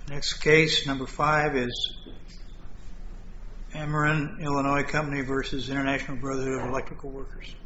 Next case, number 5, is Ameren Illinois Company versus International Brotherhood of Electrical Workers.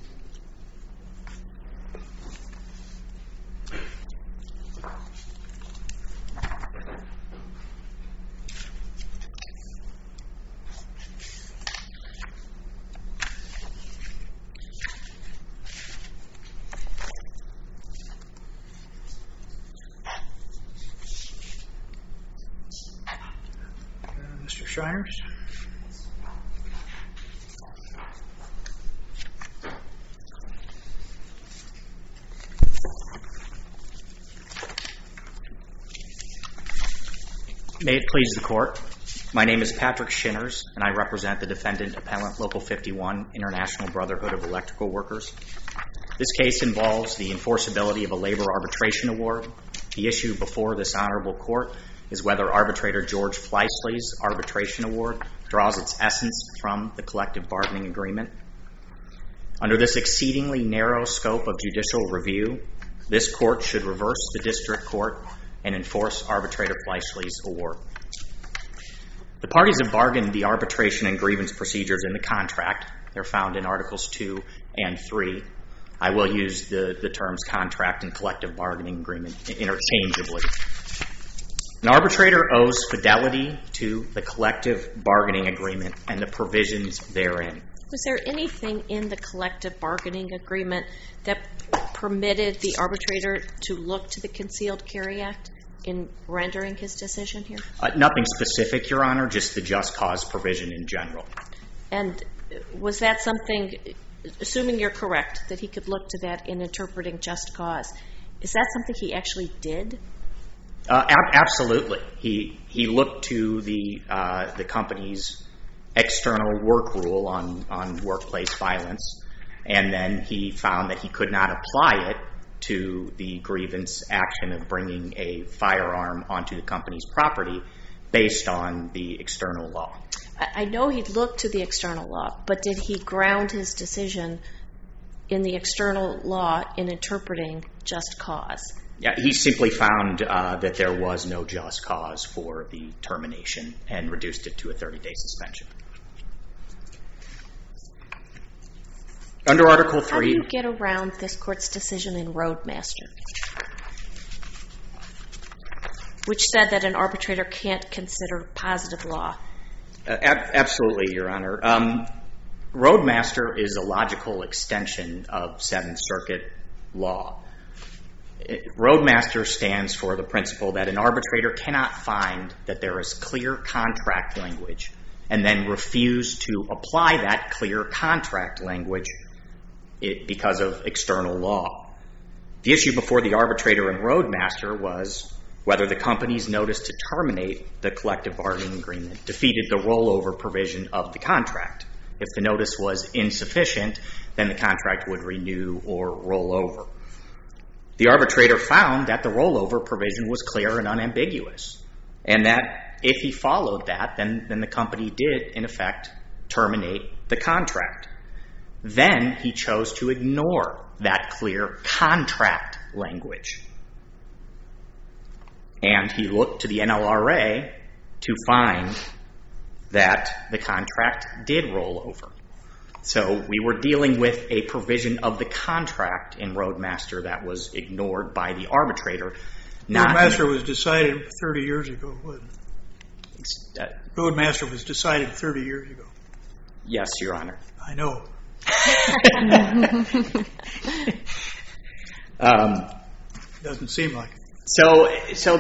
Mr. Shiners. May it please the Court. My name is Patrick Shiners, and I represent the defendant appellant Local 51, International Brotherhood of Electrical Workers. This case involves the enforceability of a labor arbitration award. The issue before this honorable court is whether arbitrator George Fleischle's arbitration award draws its essence from the collective bargaining agreement. Under this exceedingly narrow scope of judicial review, this court should reverse the district court and enforce arbitrator Fleischle's award. The parties have bargained the arbitration and grievance procedures in the contract. They're found in Articles 2 and 3. I will use the terms contract and collective bargaining agreement interchangeably. An arbitrator owes fidelity to the collective bargaining agreement and the provisions therein. Was there anything in the collective bargaining agreement that permitted the arbitrator to look to the Concealed Carry Act in rendering his decision here? Nothing specific, Your Honor, just the just cause provision in general. And was that something, assuming you're correct, that he could look to that in interpreting just cause, is that something he actually did? Absolutely. He looked to the company's external work rule on workplace violence, and then he found that he could not apply it to the grievance action of bringing a firearm onto the company's property based on the external law. I know he looked to the external law, but did he ground his decision in the external law in interpreting just cause? Yeah, he simply found that there was no just cause for the termination and reduced it to a 30-day suspension. Under Article 3... How do you get around this court's decision in Roadmaster, which said that an arbitrator can't consider positive law? Absolutely, Your Honor. Roadmaster is a logical extension of Seventh Circuit law. Roadmaster stands for the principle that an arbitrator cannot find that there is clear contract language and then refuse to apply that clear contract language because of external law. The issue before the arbitrator in Roadmaster was whether the company's notice to terminate the collective bargaining agreement defeated the rollover provision of the contract. If the notice was insufficient, then the contract would renew or roll over. The arbitrator found that the rollover provision was clear and unambiguous, and that if he followed that, then the company did, in effect, terminate the contract. Then he chose to ignore that clear contract language. And he looked to the NLRA to find that the contract did roll over. So we were dealing with a provision of the contract in Roadmaster that was ignored by the arbitrator. Roadmaster was decided 30 years ago, wasn't it? Roadmaster was decided 30 years ago. Yes, Your Honor. I know. Doesn't seem like it. So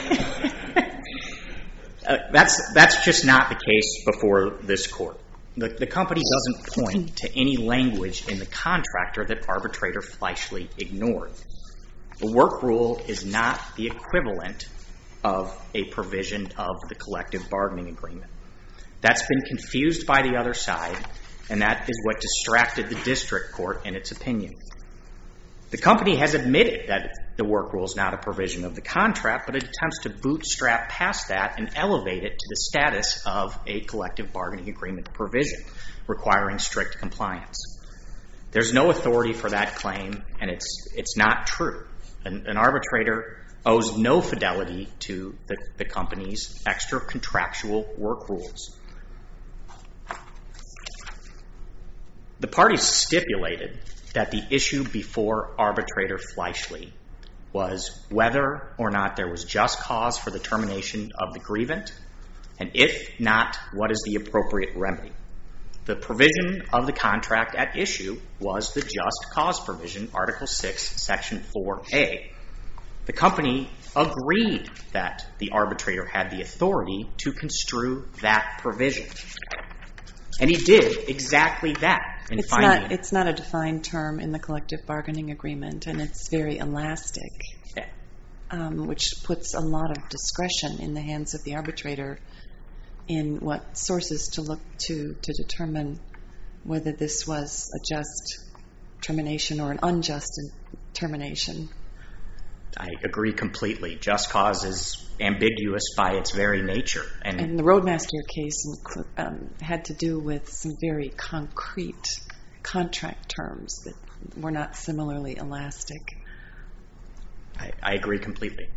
that's just not the case before this court. The company doesn't point to any language in the contractor that arbitrator Fleischle ignored. The work rule is not the equivalent of a provision of the collective bargaining agreement. That's been confused by the other side, and that is what distracted the district court in its opinion. The company has admitted that the work rule is not a provision of the contract, but it attempts to bootstrap past that and elevate it to the status of a collective bargaining agreement provision requiring strict compliance. There's no authority for that claim, and it's not true. An arbitrator owes no fidelity to the company's extra contractual work rules. The parties stipulated that the issue before arbitrator Fleischle was whether or not there was just cause for the termination of the grievant, and if not, what is the appropriate remedy. The provision of the contract at issue was the just cause provision, Article 6, Section 4A. The company agreed that the arbitrator had the authority to construe that provision. And he did exactly that. It's not a defined term in the collective bargaining agreement, and it's very elastic, which puts a lot of discretion in the hands of the arbitrator in what sources to look to determine whether this was a just termination or an unjust termination. I agree completely. Just cause is ambiguous by its very nature. And the Roadmaster case had to do with some very concrete contract terms that were not similarly elastic. I agree completely.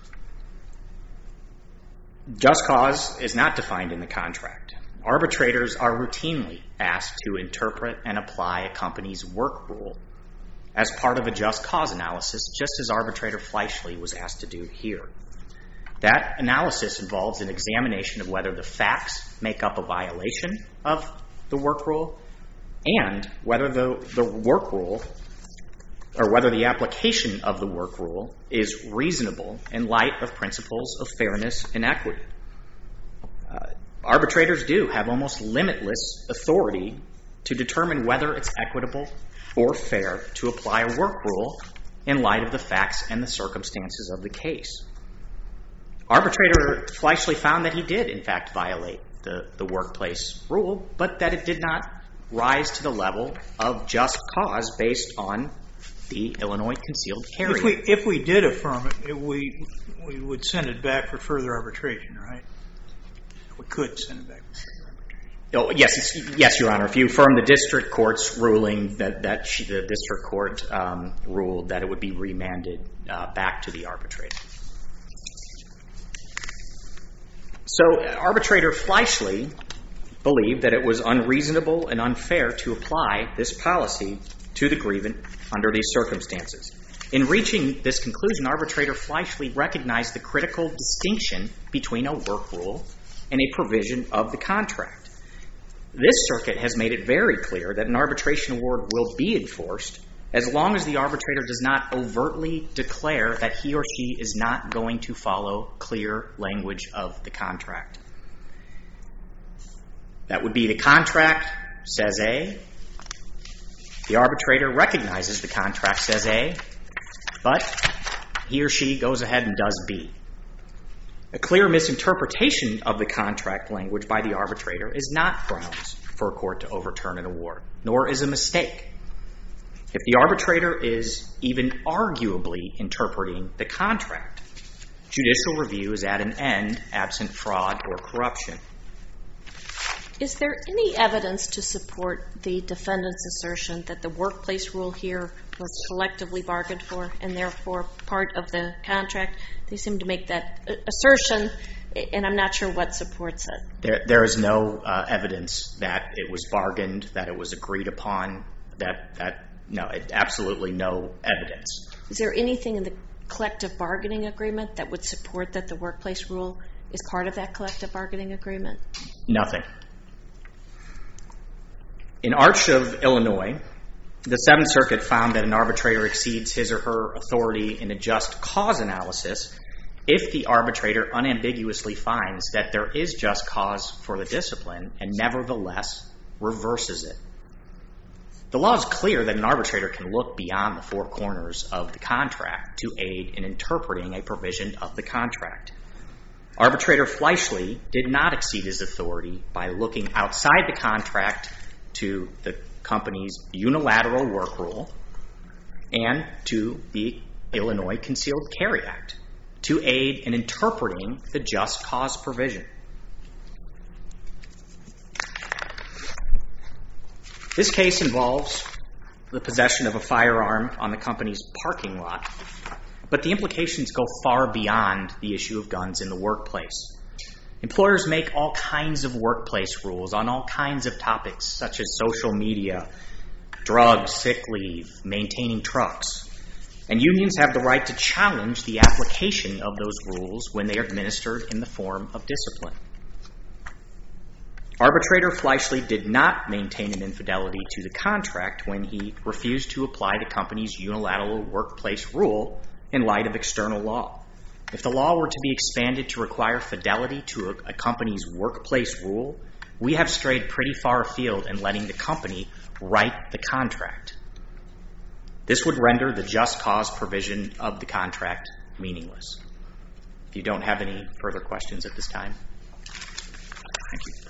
Just cause is not defined in the contract. Arbitrators are routinely asked to interpret and apply a company's work rule as part of a just cause analysis, just as arbitrator Fleischle was asked to do here. That analysis involves an examination of whether the facts make up a violation of the work rule and whether the work rule or whether the application of the work rule is reasonable in light of principles of fairness and equity. Arbitrators do have almost limitless authority to determine whether it's equitable or fair to apply a work rule in light of the facts and the circumstances of the case. Arbitrator Fleischle found that he did, in fact, violate the workplace rule, but that it did not rise to the level of just cause based on the Illinois Concealed Carry Act. If we did affirm it, we would send it back for further arbitration, right? We could send it back for further arbitration. Oh, yes, Your Honor. If you affirm the district court's ruling that the district court ruled that it would be remanded back to the arbitrator. So arbitrator Fleischle believed that it was unreasonable and unfair to apply this policy to the grievant under these circumstances. In reaching this conclusion, arbitrator Fleischle recognized the critical distinction between a work rule and a provision of the contract. This circuit has made it very clear that an arbitration award will be enforced as long as the arbitrator does not overtly declare that he or she is not going to follow clear language of the contract. That would be the contract says A. The arbitrator recognizes the contract says A, but he or she goes ahead and does B. A clear misinterpretation of the contract language by the arbitrator is not grounds for a court to overturn an award, nor is a mistake. If the arbitrator is even arguably interpreting the contract, judicial review is at an end absent fraud or corruption. Is there any evidence to support the defendant's assertion that the workplace rule here was collectively bargained for and therefore part of the contract? They seem to make that assertion, and I'm not sure what supports it. There is no evidence that it was bargained, that it was agreed upon, absolutely no evidence. Is there anything in the collective bargaining agreement that would support that the workplace rule is part of that collective bargaining agreement? Nothing. In Arch of Illinois, the Seventh Circuit found that an arbitrator exceeds his or her authority in a just cause analysis if the arbitrator unambiguously finds that there is just cause for the discipline and nevertheless reverses it. The law is clear that an arbitrator can look beyond the four corners of the contract to aid in interpreting a provision of the contract. Arbitrator Fleischle did not exceed his authority by looking outside the contract to the company's unilateral work rule and to the Illinois Concealed Carry Act to aid in interpreting the just cause provision. This case involves the possession of a firearm on the company's parking lot But the implications go far beyond the issue of guns in the workplace. Employers make all kinds of workplace rules on all kinds of topics, such as social media, drugs, sick leave, maintaining trucks. And unions have the right to challenge the application of those rules when they are administered in the form of discipline. Arbitrator Fleischle did not maintain an infidelity to the contract when he refused to apply the company's unilateral workplace rule in light of external law. If the law were to be expanded to require fidelity to a company's workplace rule, we have strayed pretty far afield in letting the company write the contract. This would render the just cause provision of the contract meaningless. If you don't have any further questions at this time, thank you.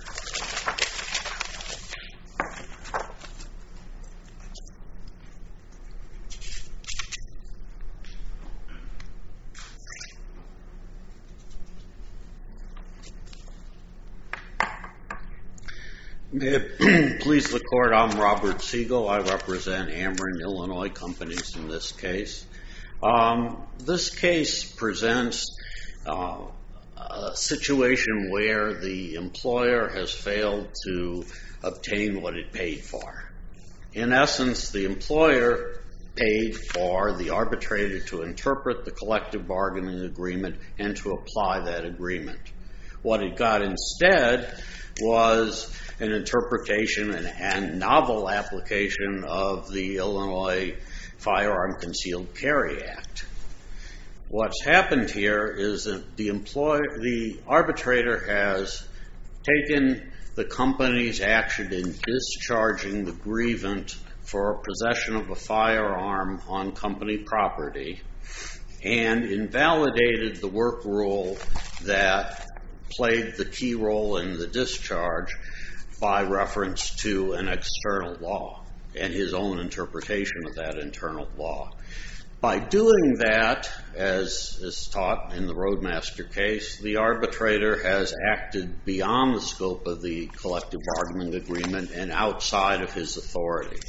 May it please the Court, I'm Robert Siegel. I represent Ameren, Illinois companies in this case. This case presents a situation where the employer has failed to obtain what it paid for. In essence, the employer paid for the arbitrator to interpret the collective bargaining agreement and to apply that agreement. What it got instead was an interpretation and novel application of the Illinois Firearm Concealed Carry Act. What's happened here is that the arbitrator has taken the company's action in discharging the grievant for possession of a firearm on company property and invalidated the work rule that played the key role in the discharge by reference to an external law and his own interpretation of that internal law. By doing that, as is taught in the Roadmaster case, the arbitrator has acted beyond the scope of the collective bargaining agreement and outside of his authority.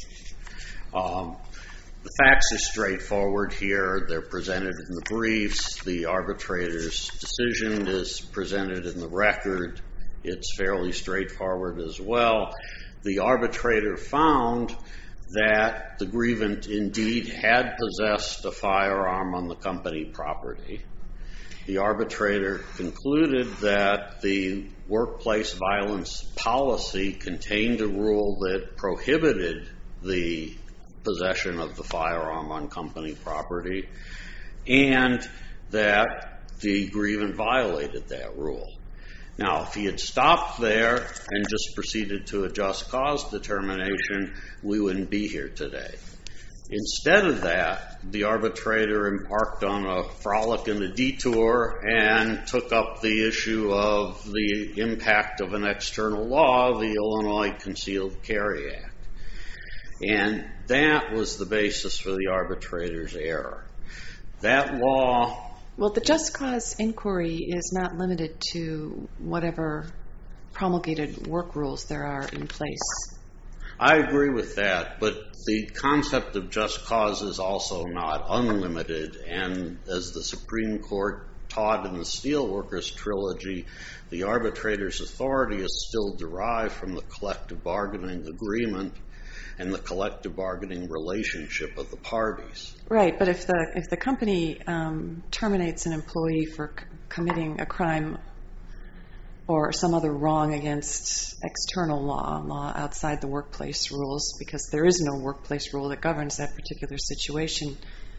The facts are straightforward here. They're presented in the briefs. The arbitrator's decision is presented in the record. It's fairly straightforward as well. The arbitrator found that the grievant indeed had possessed a firearm on the company property. The arbitrator concluded that the workplace violence policy contained a rule that prohibited the possession of the firearm on company property and that the grievant violated that rule. Now, if he had stopped there and just proceeded to a just cause determination, we wouldn't be here today. Instead of that, the arbitrator embarked on a frolic and a detour and took up the issue of the impact of an external law, the Illinois Concealed Carry Act. And that was the basis for the arbitrator's error. That law... Well, the just cause inquiry is not limited to whatever promulgated work rules there are in place. I agree with that, but the concept of just cause is also not unlimited, and as the Supreme Court taught in the Steelworkers Trilogy, the arbitrator's authority is still derived from the collective bargaining agreement and the collective bargaining relationship of the parties. Right, but if the company terminates an employee for committing a crime or some other wrong against external law outside the workplace rules, because there is no workplace rule that governs that particular situation,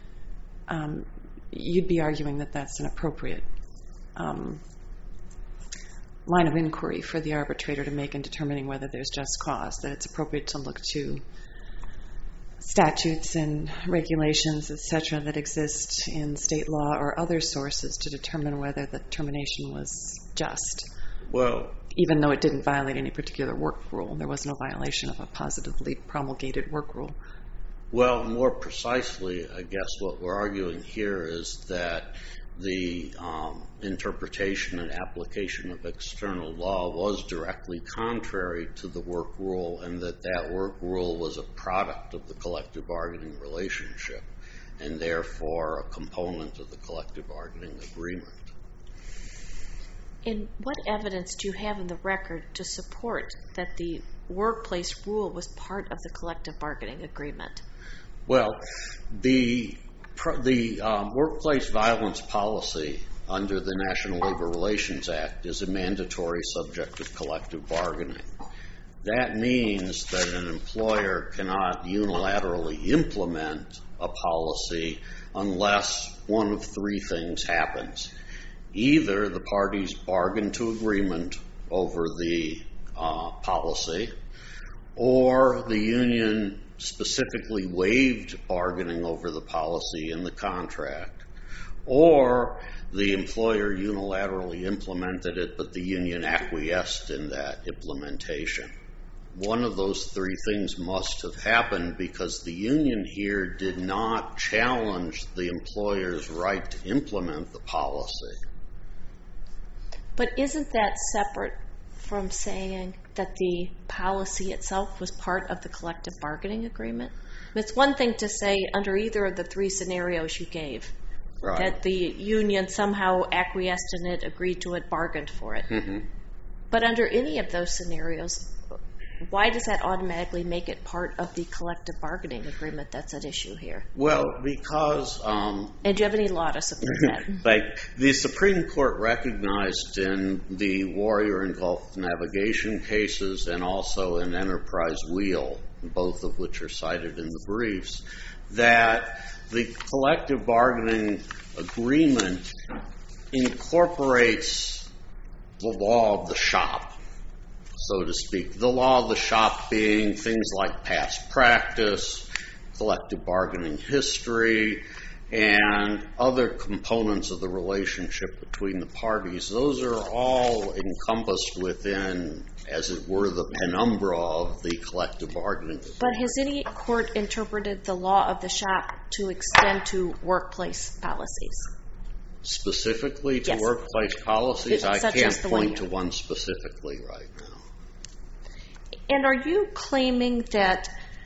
you'd be arguing that that's an appropriate line of inquiry for the arbitrator to make in determining whether there's just cause, that it's appropriate to look to statutes and regulations, etc., that exist in state law or other sources to determine whether the termination was just. Well, even though it didn't violate any particular work rule, there was no violation of a positively promulgated work rule. Well, more precisely, I guess what we're arguing here is that the interpretation and application of external law was directly contrary to the work rule, and that work rule was a product of the collective bargaining relationship. and therefore a component of the collective bargaining agreement. And what evidence do you have in the record to support that the workplace rule was part of the collective bargaining agreement? Well, the workplace violence policy under the National Labor Relations Act is a mandatory subject of collective bargaining. That means that an employer cannot unilaterally implement a policy unless one of three things happens. Either the parties bargain to agreement over the policy, or the union specifically waived bargaining over the policy in the contract, or the employer unilaterally implemented it, but the union acquiesced in that implementation. One of those three things must have happened because the union here did not challenge the employer's right to implement the policy. But isn't that separate from saying that the policy itself was part of the collective bargaining agreement? It's one thing to say under either of the three scenarios you gave, Right. that the union somehow acquiesced in it, agreed to it, bargained for it. Mm-hmm. But under any of those scenarios, why does that automatically make it part of the collective bargaining agreement that's at issue here? Well, because And do you have any law to support that? like the Supreme Court recognized in the Warrior and Gulf navigation cases and also in Enterprise Wheel, both of which are cited in the briefs, that the collective bargaining agreement incorporates the law of the shop, so to speak. The law of the shop being things like past practice, collective bargaining history, and other components of the relationship between the parties. Those are all encompassed within, as it were, the penumbra of the collective bargaining agreement. But has any court interpreted the law of the shop to extend to workplace policies? Specifically to Yes. workplace policies, I Such can't as the one point to here. one specifically right now. And are you claiming that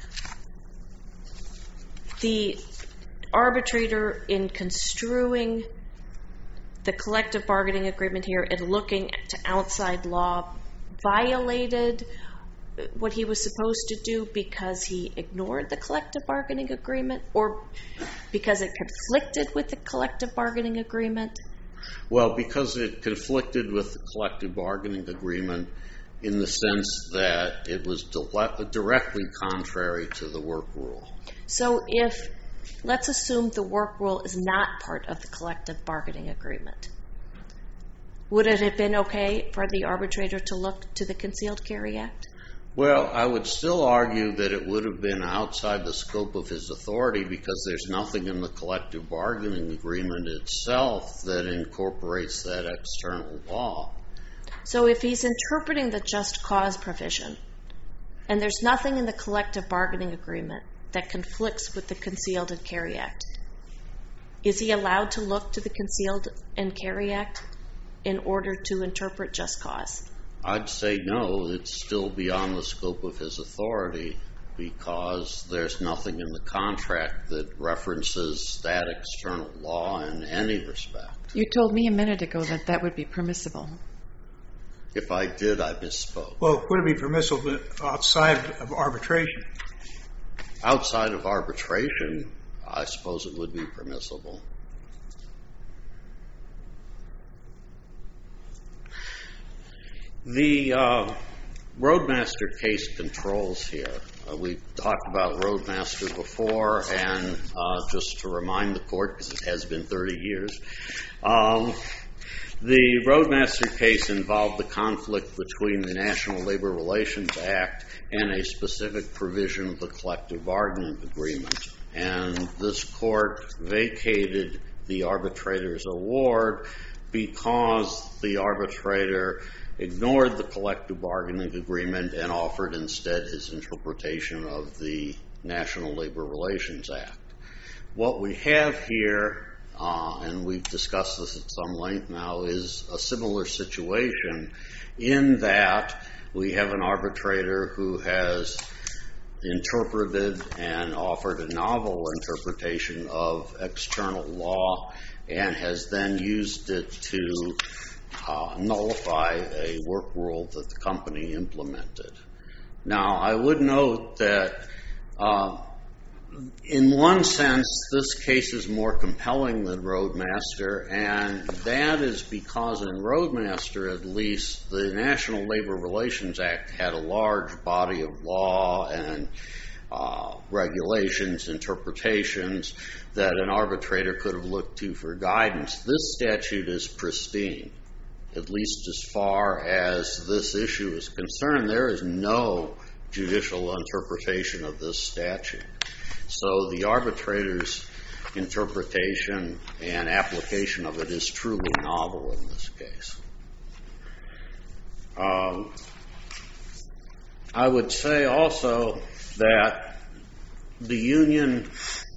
the arbitrator, in construing the collective bargaining agreement here and looking to outside law, violated what he was supposed to do because he ignored the collective bargaining agreement, or because it conflicted with the collective bargaining agreement? Well, because it conflicted with the collective bargaining agreement in the sense that it was directly contrary to the work rule. So let's assume the work rule is not part of the collective bargaining agreement. Would it have been okay for the arbitrator to look to the Concealed Carry Act? Well, I would still argue that it would have been outside the scope of his authority because there's nothing in the collective bargaining agreement itself that incorporates that external law. So if he's interpreting the just cause provision, and there's nothing in the collective bargaining agreement that conflicts with the Concealed and Carry Act, is he allowed to look to the Concealed and Carry Act in order to interpret just cause? I'd say no, it's still beyond the scope of his authority because there's nothing in the contract that references that external law in any respect. You told me a minute ago that that would be permissible. If I did, I misspoke. Well, would it be permissible outside of arbitration? Outside of arbitration, I suppose it would be permissible. The Roadmaster case controls here. We've talked about Roadmaster before, and just to remind the court, because it has been 30 years, the Roadmaster case involved the conflict between the National Labor Relations Act and a specific provision of the collective bargaining agreement. And this court vacated the arbitrator's award because the arbitrator ignored the collective bargaining agreement and offered instead his interpretation of the National Labor Relations Act. What we have here, and we've discussed this at some length now, is a similar situation in that we have an arbitrator who has interpreted and offered a novel interpretation of external law and has then used it to nullify a work rule that the company implemented. Now, I would note that in one sense, this case is more compelling than Roadmaster, and that is because in Roadmaster, at least, the National Labor Relations Act had a large body of law and regulations, interpretations that an arbitrator could have looked to for guidance. This statute is pristine. At least as far as this issue is concerned, there is no judicial interpretation of this statute. So the arbitrator's interpretation and application of it is truly novel in this case. I would say also that the union,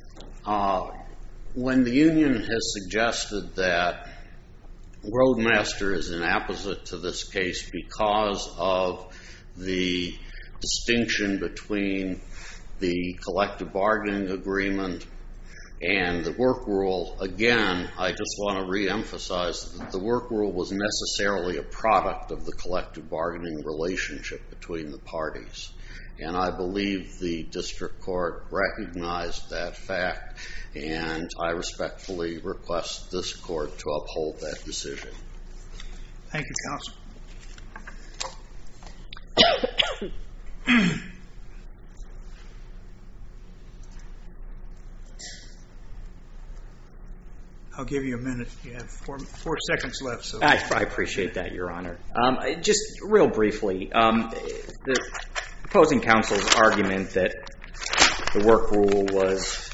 when the union has suggested that Roadmaster is an opposite to this case because of the distinction between the collective bargaining agreement and the work rule, again, I just want to reemphasize that the work rule was necessarily a product of the collective bargaining relationship between the parties. And I believe the district court recognized that fact, and I respectfully request this court to uphold that decision. Thank you, counsel. I'll give you a minute. You have 4 seconds left. So I appreciate that, Your Honor. Just real briefly, the opposing counsel's argument that the work rule was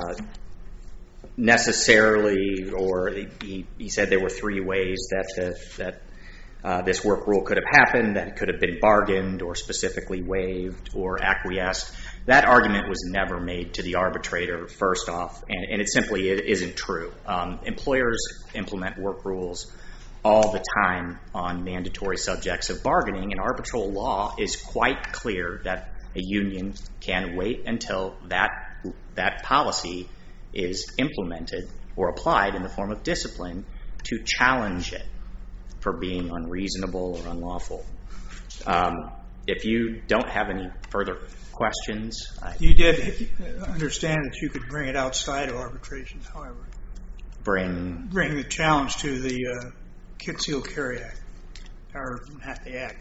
necessarily, or he said there were 3 ways that this work rule could have happened, that it could have been bargained or specifically waived or acquiesced. That argument was never made to the arbitrator, first off, and it simply isn't true. Employers implement work rules all the time on mandatory subjects of bargaining, and arbitral law is quite clear that a union can wait until that policy is implemented or applied in the form of discipline to challenge it for being unreasonable or unlawful. If you don't have any further questions. You did understand that you could bring it outside of arbitration, however. Bring the challenge to the Concealed Carry Act, or not the Act.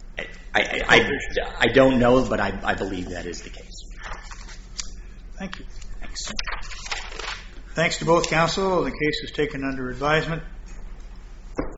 I don't know, but I believe that is the case. Thank you. Thanks. Thanks to both counsel. The case is taken under advisement.